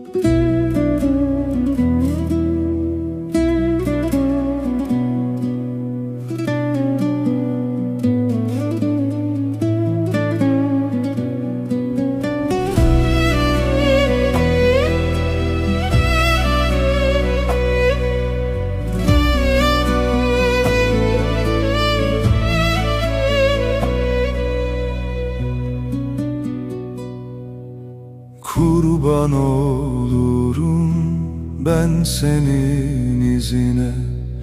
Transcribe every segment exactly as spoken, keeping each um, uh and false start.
Kurban olurum ben senin izine,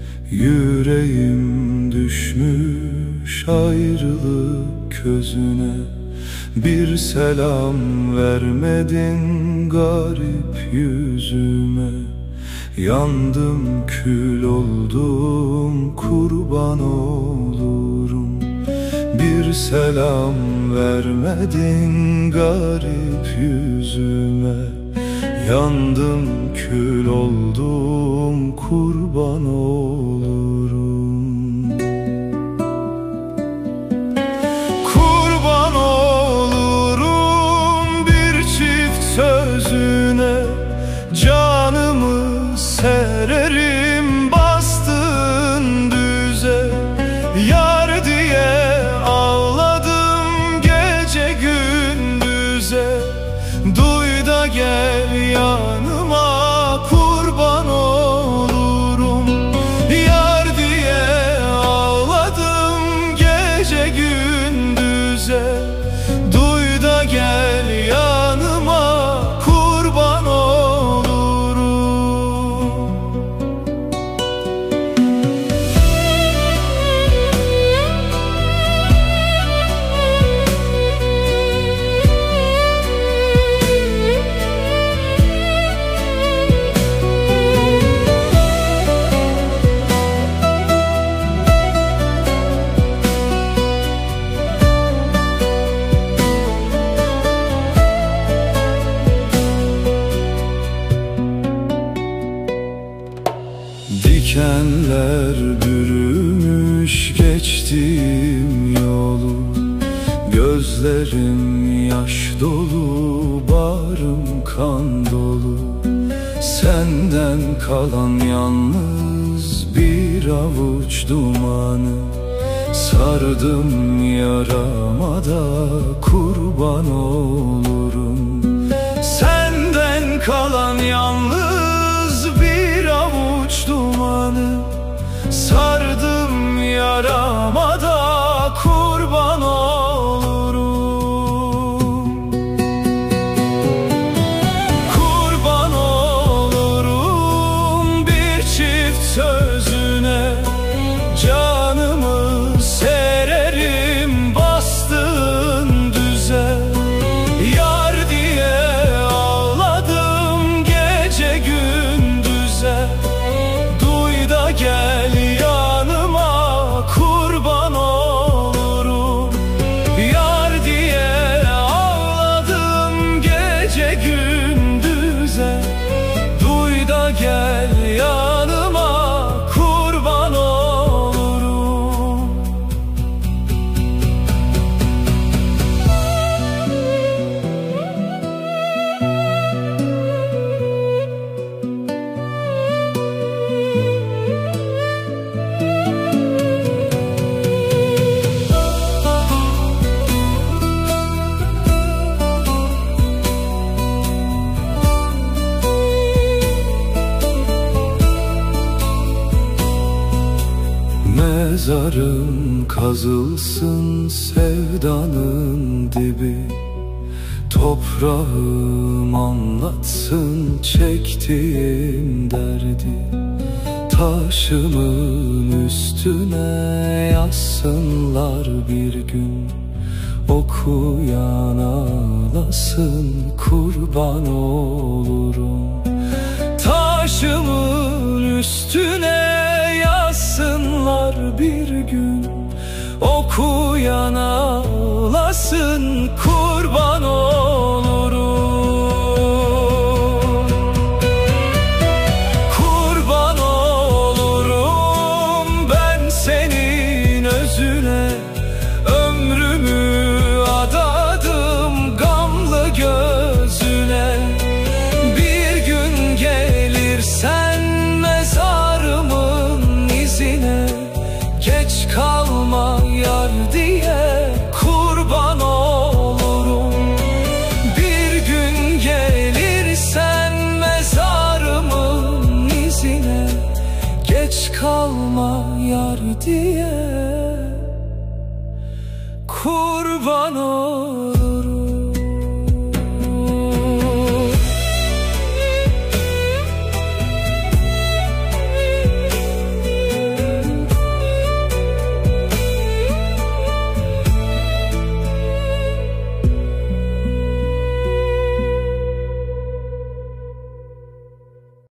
yüreğim düşmüş ayrılık közüne. Bir selam vermedin garip yüzüme, yandım kül oldum kurban olurum. Bir selam vermedin garip yüzüme, yandım kül oldum kurban olurum. Kurban olurum bir çift sözüne, canımı sererim bastığın düze. Yar diye ağladım gece gündüze, duy da gel yanıma kurban olurum. Yar diye ağladım gece gündüze, duy da gel yanıma kurban olurum. Dikenler bürümüş geçtiğim yolu, gözlerim yaş dolu, bağrım kan dolu. Senden kalan yalnız bir avuç dumanı, sardım yarama da kurban olurum. Senden kalan yalnız bir avuç dumanı, sardım yarama da kurban olurum. Kurban olurum bir çift sözüne, canımı sererim bastığın düze. Yar diye ağladım gece gündüze, duy da gel yanıma kurban olurum. Yar diye ağladım gece gündüze, duy da gel yanıma kurban olurum. Mezarım kazılsın sevdanın dibi, toprağım anlatsın çektiğim derdi. Taşımın üstüne yazsınlar bir gün, okuyan ağlasın kurban olurum. Taşımın üstüne yazsınlar bir gün, okuyan ağlasın kurban olurum. Kurban olurum ben senin özüne, ömrümü adadım gamlı gözüne. Bir diye kurban ol.